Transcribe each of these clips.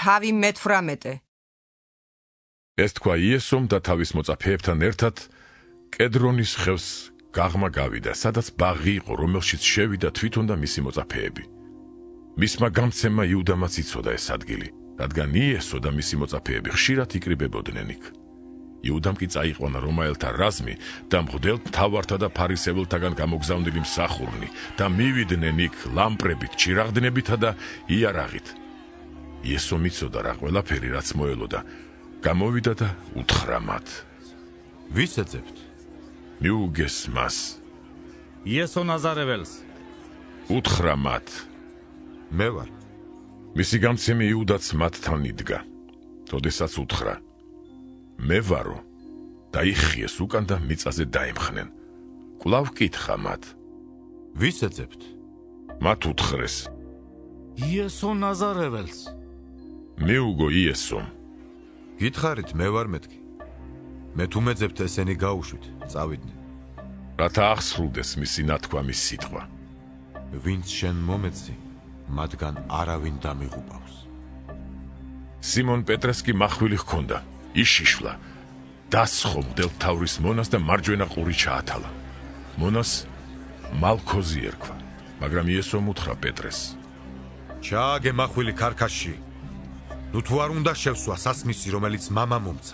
თავი მე-18. ეს თქვა იესომ და თავის მოწაფეებთან ერთად კედრონის ხევს გაღმა გავიდა, სადაც ბაღი იყო, რომელშიც შევიდა თვითონ და მისი მოწაფეები. მისმა გამცემმა იუდამაც იცოდა ეს ადგილი, რადგან იესო და მისი მოწაფეები ხშირად იკრიბებოდნენ იქ. იუდამ კი წაიყვანა რომაელთა რაზმი და მღვდელმთავართა და ფარისეველთაგან გამოგზავნილი მსახურნი და მივიდნენ იქ ლამპრებით, ჩირაღდნებითა და იარაღით. იესომ იცოდა რა ყველაფერი რაც მოელოდა, გამოვიდა და უთხრა მათ. ვის ეძებთ? მიუგეს მას. იესო ნაზარეველს. უთხრა მათ. მე ვარ. მისი გამცემი იუდაც მათთან იდგა. თოდესაც უთხრა. მე ვარო. დაიხიეს უკან და მიწაზე დაემხნენ. კვლავ კითხა მათ. ვის ეძებთ? მათ უთხრეს. იესო ნაზარეველს. მიუგო იესომ. გითხარით მე ვარ მეთქი. მე თუ მეძებთ ესენი გაუშვით, წავიდნენ. რათა აღსრულდეს მისი ნათქვამის სიტყვა. ვინც შენ მომეცი, მათგან არავინ დამიღუპავს. სიმონ პეტრეს კი მახვილი ჰქონდა. იშიშვლა. დასხო მღვდელმთავრის მონას და მარჯვენა ყური ჩაათალა. მონას მალქოზი ერქვა, მაგრამ იესომ უთხრა პეტრეს. ჩააგე მახვილი ქარქაშში. ნუ თუ არ უნდა შევსვა სასმისი, რომელიც მამა მომცა.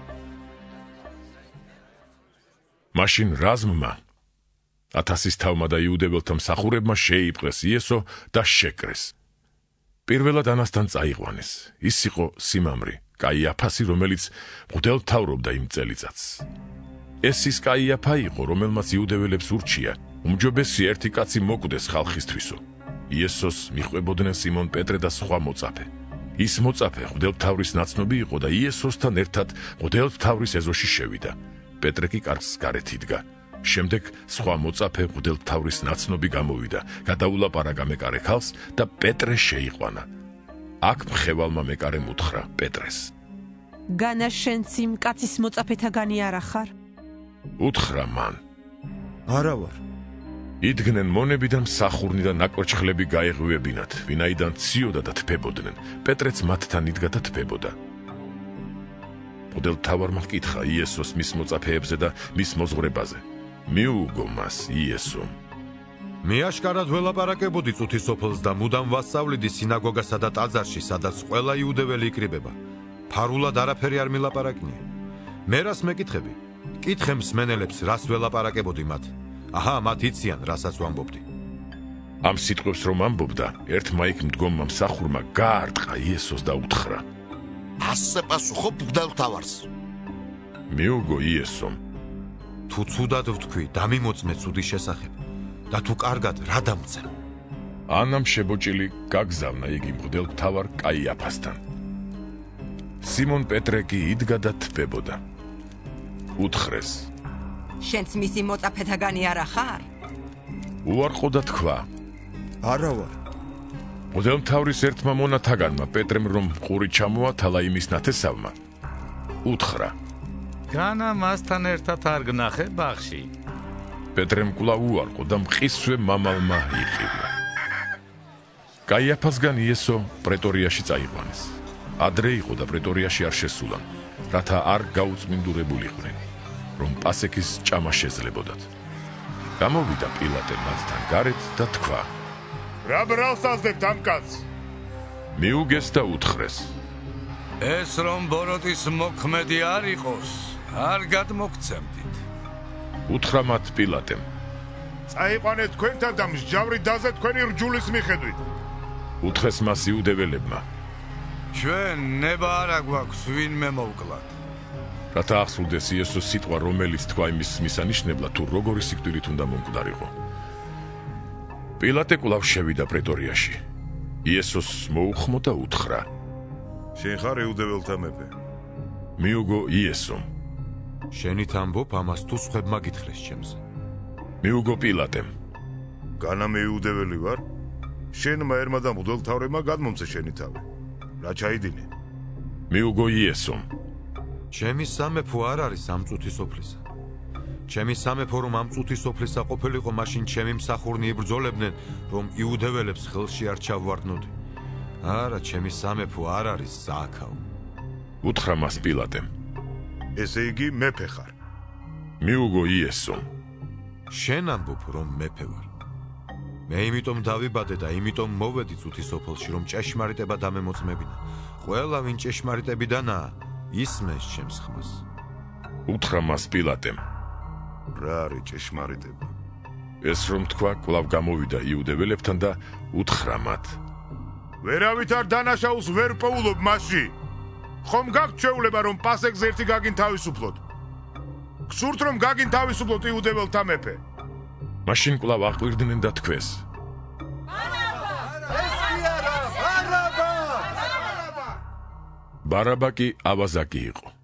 მაშინ რაზმმა 1000-ის თავმა და იუდეველთა მსახურებმა შეიპყრეს იესო და შეკრეს. პირველად ანასთან წაიყვანეს. ის იყო სიმამრი, კაიაფასი, რომელიც მღვდელმთავრობდა იმ წელიწადს. ეს ის კაიაფა იყო, რომელმაც იუდეველებს ურჩია, უმჯობესი ერთი კაცი მოკვდეს ხალხისთვისო. იესოს მიჰყვებოდნენ სიმონ პეტრე და სხვა მოწაფე. ის მოწაფე მღვდელმთავრის ნაცნობი იყო და იესოსთან ერთად მღვდელმთავრის ეზოში შევიდა. პეტრე კი კარს გარეთ იდგა. შემდეგ სხვა მოწაფე მღვდელმთავრის ნაცნობი გამოვიდა, გადაულაპარაკა მეკარე ქალს და პეტრე შეიყვანა. აქ მხევალმა მეკარემ უთხრა პეტრეს. განა შენც იმ კაცის მოწაფეთაგანი არა ხარ? უთხრა მან. არა ვარ. იდგნენ მონები და მსახურნი და ნაკოჩხლები გაეღვივებინათ, ვინაიდან ციოდა და თფებოდნენ. პეტრეც მათთან იდგა და თფებოდა. მღვდელმთავარმა ჰკითხა იესოს მის მოწაფეებზე და მის მოძღვრებაზე. მიუგო მას იესომ. მე აშკარად ველაპარაკებოდი წუთის სოფელს და მუდამ ვასწავლიდი სინაგოგასა და ტაძარში, სადაც ყველა იუდეველი იკრიბება. ფარულად არაფერი არ მილაპარაკნია. მე რას მეკითხები? კითხე მსმენელებს, რას ველაპარაკებოდი მათ. აჰა, მათ იციან, რასაც ვამბობდი. ამ სიტყვებს რომ ამბობდა, ერთმა იქ მდგომმა მსახურმა გაარტყა იესოს და უთხრა. ასე პასუხო მღვდელმთავარს. მიუგო იესომ. თუ ცუდად ვთქვი, დამიმოწმე ცუდის შესახებ და თუ კარგად რა დამცემ. ანამ შებოჭილი გაგზავნა იგი მღვდელმთავარ კაიაფასთან. სიმონ პეტრე კი იდგა და თბებოდა. უთხრეს. შენც მისი მოწაფეთაგანი არა ხარ? უარყო და თქვა. არა ვარ. მღვდელმთავრის ერთმა მონათაგანმა პეტრემ რომ ყური ჩამოათალა იმის ნათესავმა, უთხრა. განა მასთან ერთად არ გნახე ბაღში. პეტრემ კვლავ უარყო და მყისვე მამალმა იყივა. კაიაფასგან იესო პრეტორიაში წაიყვანეს. ადრე იყო და პრეტორიაში არ შესულან, რათა არ გაუწმინდურებულიყვნენ, რომ პასექის ჭამა შეძლებოდათ. გამოვიდა პილატე მათთან გარეთ და თქვა. რა ბრალს ასდებთ ამ კაცს? მიუგეს და უთხრეს. ეს რომ ბოროტის მოქმედი არ იყოს, არ გადმოგცემდით. უთხრა მათ პილატემ. წაიყვანეთ თქვენთან და მსჯავრი დაზე თქვენი რჯულის მიხედვით. უთხრეს მას იუდეველებმა. ჩვენ ნება არ აგვაქვს ვინმე მოვკლათ. რათა აღსრულდეს იესოს სიტყვა, რომელიც თქვა იმის მისანიშნებლად, თუ როგორი სიკვდილით უნდა მომკვდარიყო. პილატე კვლავ შევიდა პრეტორიაში. იესოს მოუხმო და უთხრა. შენ ხარ იუდეველთა მეფე? მიუგო იესომ. შენით ამბობ ამას თუ სხვებმა გითხრეს ჩემზე. მიუგო პილატემ. განა მე იუდეველი ვარ? შენმა ერმა და მღვდელმთავრებმა გადმომცე შენი თავი. რა ჩაიდინე? მიუგო იესომ. ჩემი სამეფო არ არის ამ წუთის სოფლისა. ჩემი სამეფო რომ ამ წუთის სოფლისა ყოფილიყო, მაშინ ჩემი მსახურნი იბრძოლებდნენ, რომ იუდეველებს ხელში არ ჩავვარდნოდი. არა, ჩემი სამეფო არ არის სააქაო. უთხრა მას პილატემ. ესე იგი მეფე ხარ. მიუგო იესომ. შენ ამბობ, რომ მეფე ვარ. მე იმიტომ დავიბადე და იმიტომ მოვედი წუთის სოფელში, რომ ჭეშმარიტება დამემოწმებინა. ყველა ვინ ჭეშმარიტებიდანაა, ისმენს ჩემს ხმას. უთხრა მას პილატემ. რა არის ჭეშმარიტება? ეს რომ თქვა, კვლავ გამოვიდა იუდეველებთან და უთხრა მათ. ვერავით არ დანაშაულს ვერ პოულობ მასში. ხომ გაქვთ შეულება, რომ პასექს ერთი გაგინ თავისუფლოთ? გსურთ, რომ გაგინ თავისუფლოთ იუდეველთა მეფე? მაშინ კვლავ აყვირდნენ და თქვეს. ბარაბა კი ავაზაკი იყო.